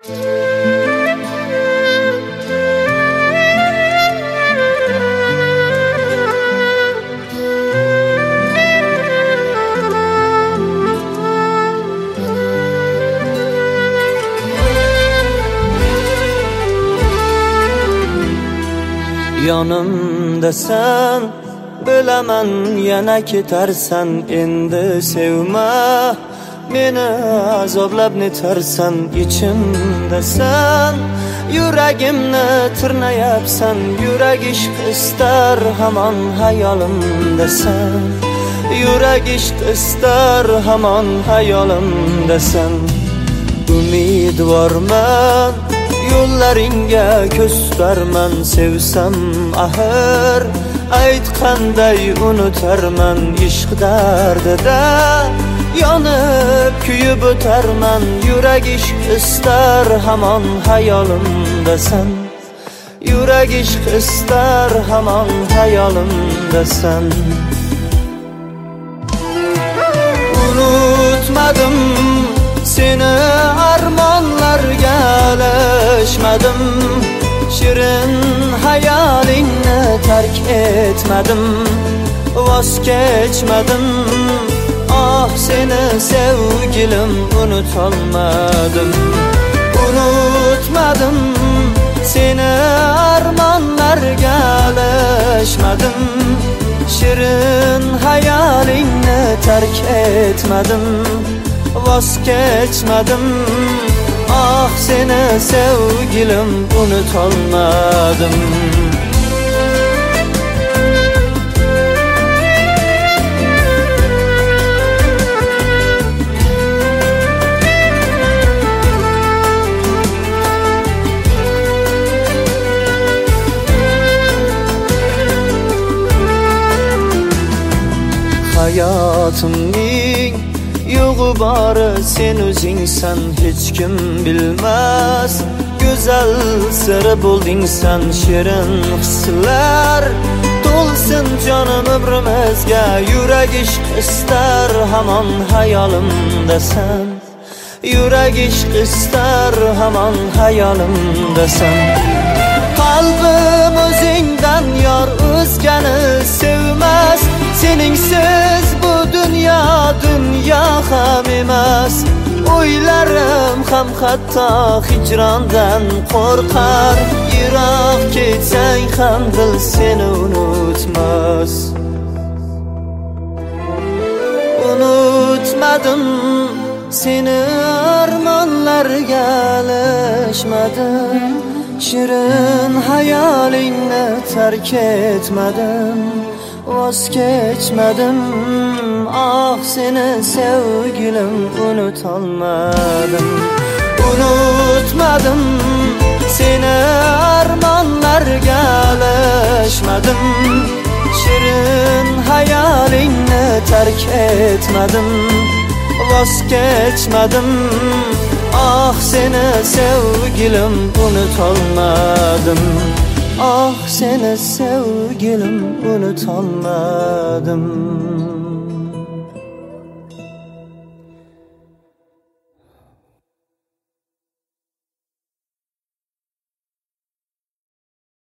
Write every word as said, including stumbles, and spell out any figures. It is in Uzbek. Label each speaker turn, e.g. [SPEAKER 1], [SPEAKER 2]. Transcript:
[SPEAKER 1] Yonimda sen, bilaman yana ketarsan. Endi sevma meni, azoblab netarsan. Ichimda sen, yuragimni tirnayapsan. Yurak ishq istar, hamon hayolimda sen. Yurak ishq istar, hamon hayolimda sen. Umidvorman, yo'llaringga ko'z tutarman. Sevsam axir ayt qanday unutarman. Ishq dardida yonib kuyib o'tarman. Yurak ishq istar, hamon hayolimda sen. Yurak ishq istar, hamon hayolimda sen. Unutmadim seni, armonlarga alishmadim. Shirin hayolingni tark etmadim. Voz kechmadim. Ah seni sevgilim, unutolmadim. Unutmadim seni, armonlarga alishmadim. Shirin hayolingni tark etmadim. Voz kechmadim. Ah seni sevgilim, unutolmadim. Hayotimning yo'g'i bori sen o'zingsan. Hech kim bilmas go'zal siri bo'lding sen. Shirin hislar to'lsin jonim umrimizga. Yurak ishq istar, hamon hayolimda sen. Yurak ishq istar, hamon hayolimda sen. Qalbim o'zingdan yor, o'zgani sevmas. Seningsiz bu dunyo dunyo ham emas. O'ylarim ham hatto hijrondan qo'rqar. Yiroq ketsang ham dil seni unutmas. Unutmadim seni, armonlarga alishmadim. Shirin hayolingni tark etmadim. Voz kechmadim. Ah seni sevgilim, unutolmadim. Unutmadim seni, armonlarga alishmadim. Shirin hayolingni tark etmadim. Voz kechmadim. Ah seni sevgilim, unutolmadim. Ah seni sevgilim, unutolmadim.